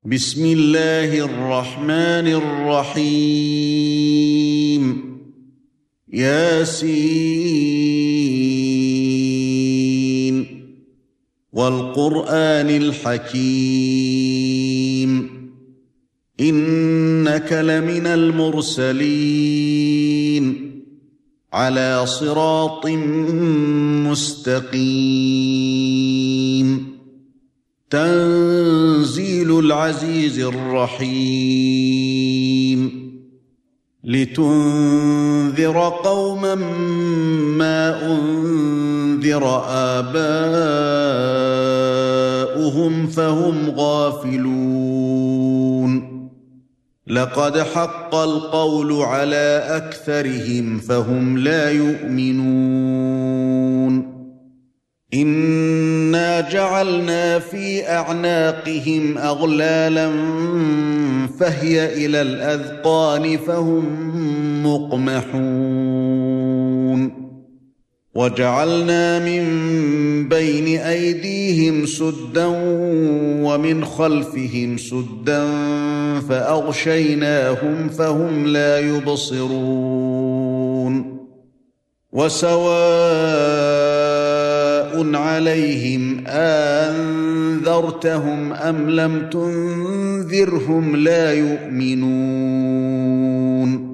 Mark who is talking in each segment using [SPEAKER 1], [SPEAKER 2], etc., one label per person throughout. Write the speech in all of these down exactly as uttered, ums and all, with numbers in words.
[SPEAKER 1] بسم الله الرحمن الرحيم ياسين والقرآن الحكيم إنك لمن المرسلين على صراط مستقيم تنزيل العزيز الرحيم لتنذر قوما ما أنذر آباؤهم فهم غافلون لقد حق القول على أكثرهم فهم لا يؤمنون إنا جعلنا في أعناقهم أغلالا فهي إلى الأذقان فهم مقمحون وجعلنا من بين أيديهم سدا ومن خلفهم سدا فأغشيناهم فهم لا يبصرون وسواء عليهم أنذرتهم أم لم تنذرهم لا يؤمنون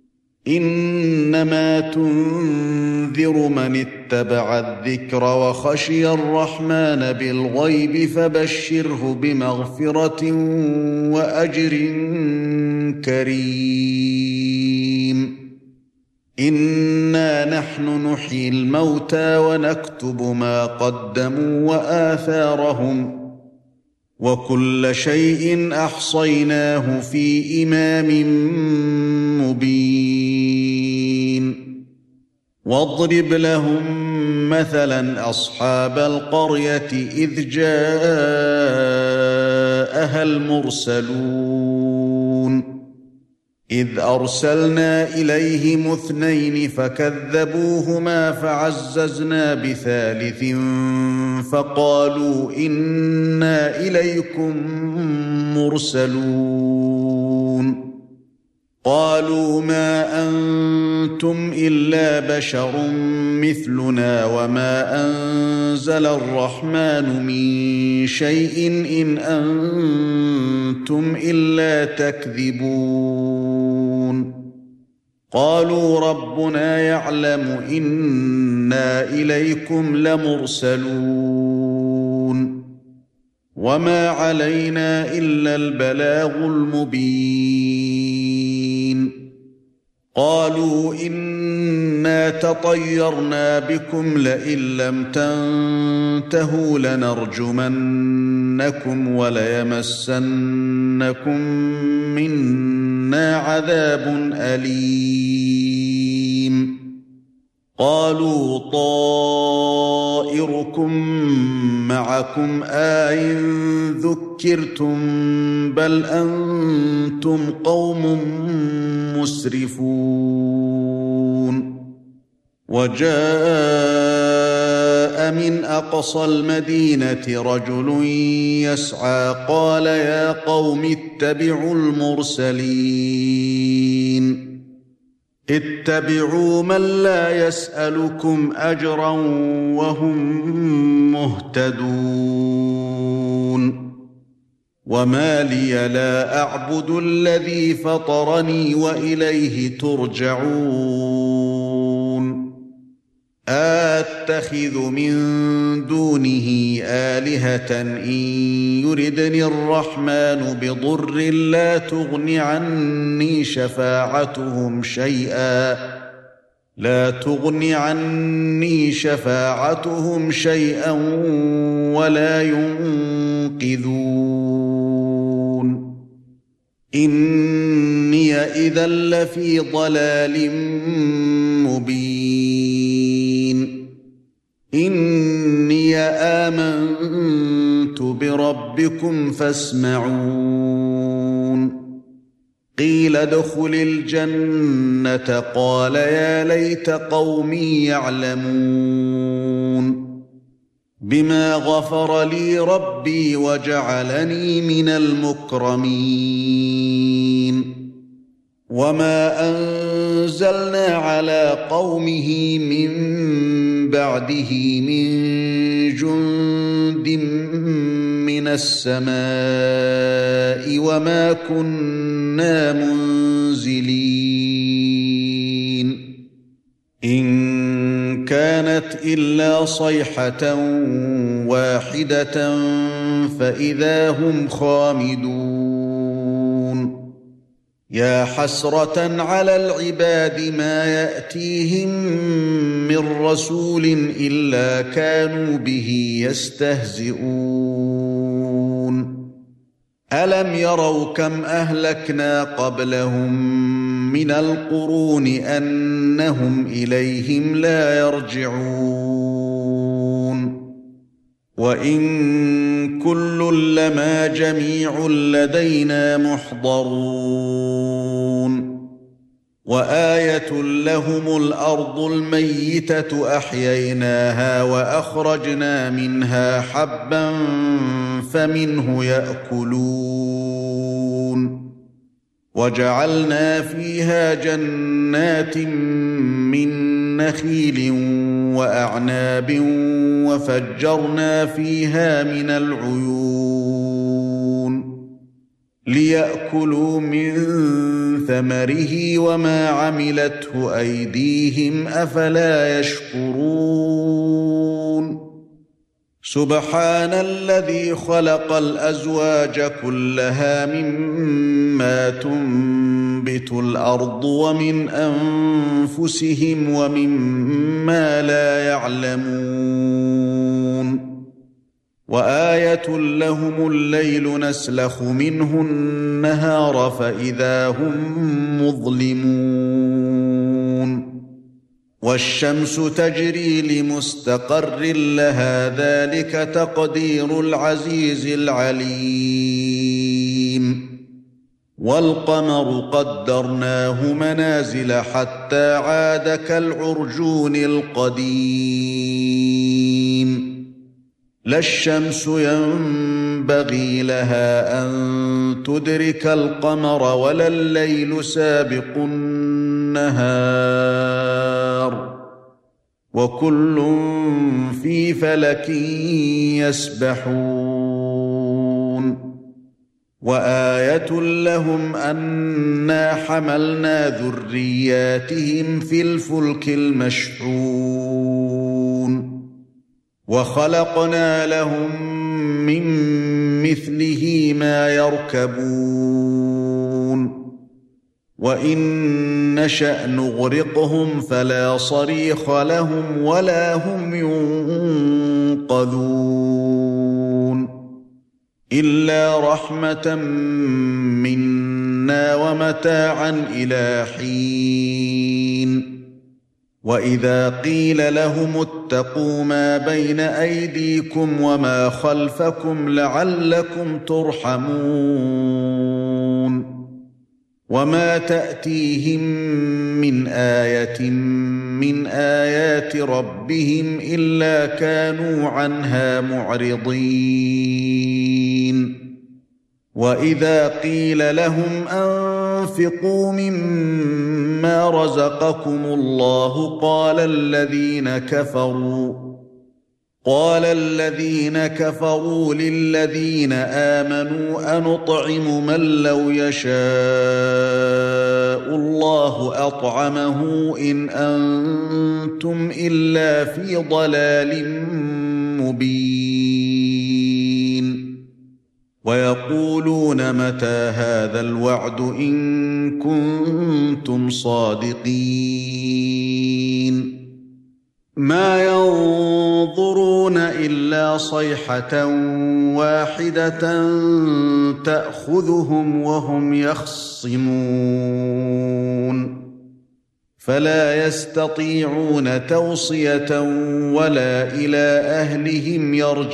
[SPEAKER 1] إنما تنذر من اتبع الذكر وخشي الرحمن بالغيب فبشره بمغفرة وأجر كريم إنا نحن نحيي الموتى ونكتب ما قدموا وآثارهم وكل شيء أحصيناه في إمام مبين واضرب لهم مثلا أصحاب القرية إذ جاءها المرسلون إذ أرسلنا إليهم اثنين فكذبوهما فعززنا بثالث فقالوا إنا إليكم مرسلون قالوا ما أنتم إلا بشر مثلنا وما أنزل الرحمن من شيء إن أنتم إلا تكذبون قالوا ربنا يعلم إنا إليكم لمرسلون وما علينا إلا البلاغ المبين قالوا إنا تطيرنا بكم لئن لم تنتهوا لنرجمنكم وليمسنكم منا عذاب أليم قالوا طائركم معكم أئن ذكرتم بل أنتم قوم مسرفون وجاء من أقصى المدينة رجل يسعى قال يا قوم اتبعوا المرسلين اتبعوا من لا يسألكم أجرا وهم مهتدون وما لي لا أعبد الذي فطرني وإليه ترجعون أتخذ من دونه آلهة إن يردني الرحمن بضر لا تغن عني شفاعتهم شيئا لا تغن عني شفاعتهم شيئا ولا ينقذون إني إذا لفي ضلال مبين إني آمنت بربكم فاسمعون قيل ادخل الجنة قال يا ليت قومي يعلمون بما غفر لي ربي وجعلني من المكرمين وما أنزلنا على قومه من بعده من جند من السماء وما كنا منزلين إن كانت إلا صيحة واحدة فإذا هم خامدون يا حسرة على العباد ما يأتيهم من رسول إلا كانوا به يستهزئون ألم يروا كم أهلكنا قبلهم من القرون أنهم إليهم لا يرجعون وإن كل لما جميع لدينا محضرون وآية لهم الأرض الميتة أحييناها وأخرجنا منها حبا فمنه يأكلون وجعلنا فيها جنات من نخيل وأعناب وفجرنا فيها من العيون ليأكلوا من ثمره وما عملته أيديهم أفلا يشكرون سبحان الذي خلق الأزواج كلها مما تنبت الأرض ومن أنفسهم ومما لا يعلمون وآية لهم الليل نسلخ منه النهار فإذا هم مظلمون والشمس تجري لمستقر لها ذلك تقدير العزيز العليم والقمر قدرناه منازل حتى عاد كالعرجون القديم لا الشمس ينبغي لها أن تدرك القمر ولا الليل سابق النهار وكل في فلك يسبحون وآية لهم أنا حملنا ذرياتهم في الفلك المشحون وخلقنا لهم من مثله ما يركبون وإن نشأ نغرقهم فلا صريخ لهم ولا هم ينقذون إلا رحمة منا ومتاعا إلى حين وإذا قيل لهم اتقوا ما بين أيديكم وما خلفكم لعلكم ترحمون وما تأتيهم من آية من آيات ربهم إلا كانوا عنها معرضين وإذا قيل لهم أنفقوا مما رزقكم الله قال الذين كفروا قال الذين كفروا للذين آمنوا أنطعم من لو يشاء الله أطعمه إن أنتم إلا في ضلال مبين ويقولون متى هذا الوعد إن كنتم صادقين ما ينظرون إلا صيحة واحدة تأخذهم وهم يخصمون فلا يستطيعون توصية ولا إلى أهلهم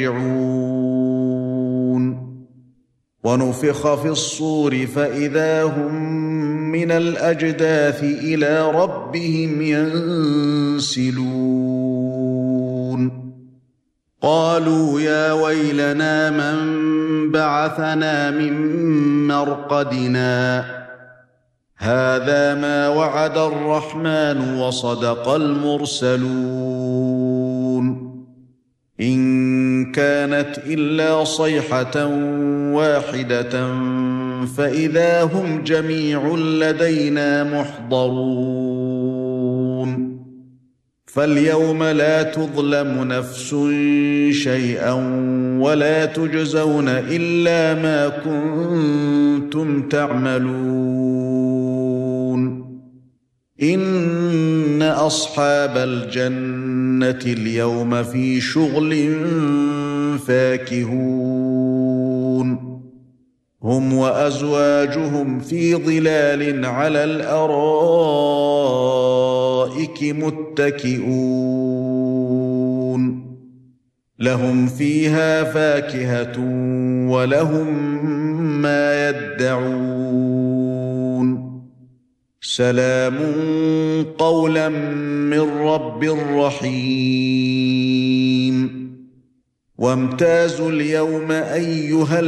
[SPEAKER 1] يرجعون ونفخ في الصور فإذا هم من الأجداث إلى ربهم ينسلون قالوا يا ويلنا من بعثنا من مرقدنا هذا ما وعد الرحمن وصدق المرسلون إن كانت إلا صيحة واحدة فإذا هم جميع لدينا محضرون فاليوم لا تظلم نفس شيئا ولا تجزون إلا ما كنتم تعملون إن أصحاب الجنة اليوم في شغل فاكهون هم وأزواجهم في ظلال على الأرائك متكئون لهم فيها فاكهة ولهم ما يدعون سلام قولا من رب رحيم وامتازوا اليوم أيها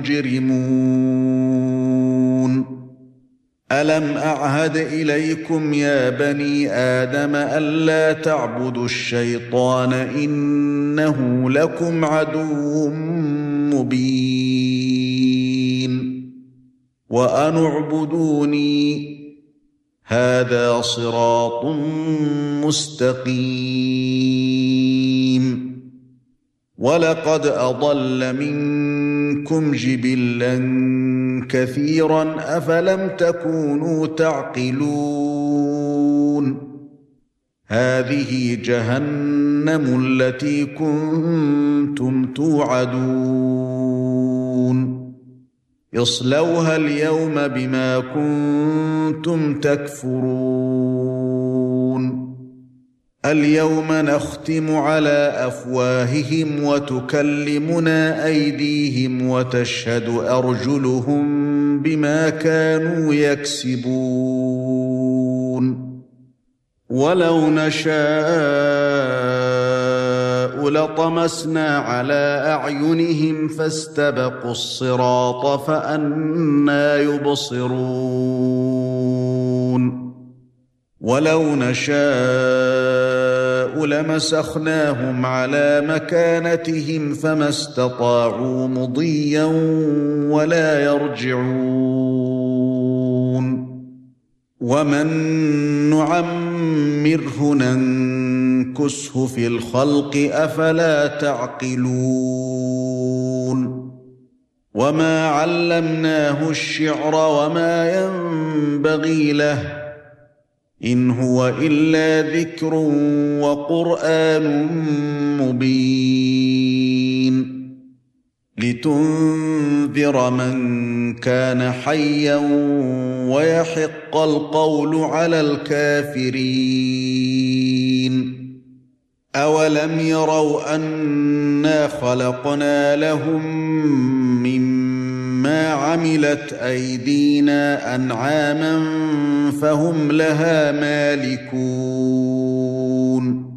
[SPEAKER 1] المجرمون ألم أعهد إليكم يا بني آدم ألا تعبدوا الشيطان إنه لكم عدو مبين وأن اعبدوني هذا صراط مستقيم ولقد أضل منكم جبلا كثيرا أفلم تكونوا تعقلون هذه جهنم التي كنتم توعدون اصلوها اليوم بما كنتم تكفرون اليوم نختم على أفواههم وتكلمنا أيديهم وتشهد أرجلهم بما كانوا يكسبون ولو نشاء لطمسنا على أعينهم فاستبقوا الصراط فأنى يبصرون ولو نشاء لمسخناهم على مكانتهم فما استطاعوا مضيا ولا يرجعون ومن نعمره ننكسه في الخلق أفلا تعقلون وما علمناه الشعر وما ينبغي له إن هو إلا ذكر وقرآن مبين لتنذر من كان حيا ويحق القول على الكافرين أولم يروا أنا خلقنا لهم مما عملت أيدينا أنعاما فهم لها مالكون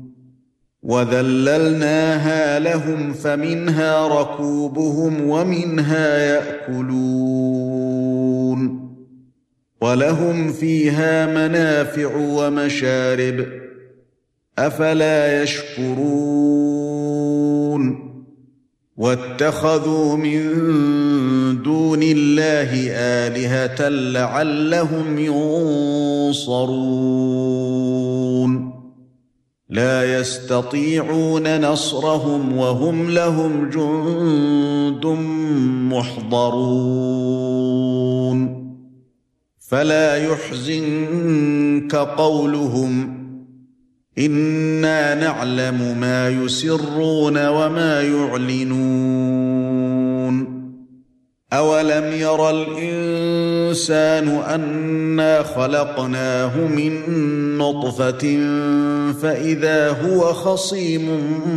[SPEAKER 1] وذللناها لهم فمنها ركوبهم ومنها يأكلون ولهم فيها منافع ومشارب أفلا يشكرون واتخذوا من دون الله آلهة لعلهم ينصرون لا يستطيعون نصرهم وهم لهم جند محضرون فلا يحزنك قولهم إنا نعلم ما يسرون وما يعلنون أولم يرى الإنسان أنا خلقناه من نطفة فإذا هو خصيم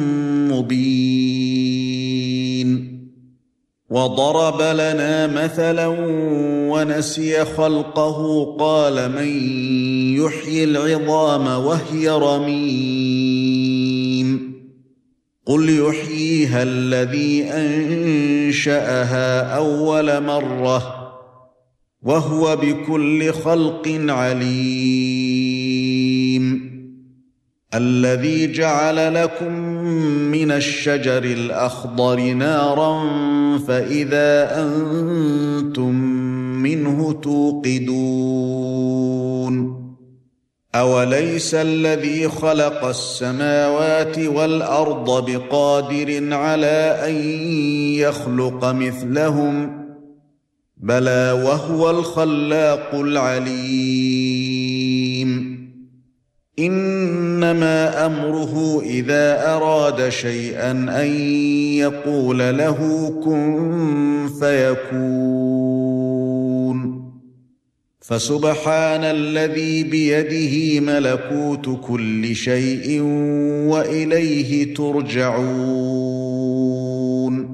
[SPEAKER 1] مبين وضرب لنا مثلا ونسي خلقه قال من يحيي العظام وهي رميم قل يحييها الذي أنشأها أول مرة وهو بكل خلق عليم الذي جعل لكم من الشجر الأخضر نارا فإذا أنتم منه توقدون أوليس الذي خلق السماوات والأرض بقادر على أن يخلق مثلهم بلى وهو الخلاق العليم إنما أمره إذا أراد شيئا أن يقول له كن فيكون فسبحان الذي بيده ملكوت كل شيء وإليه ترجعون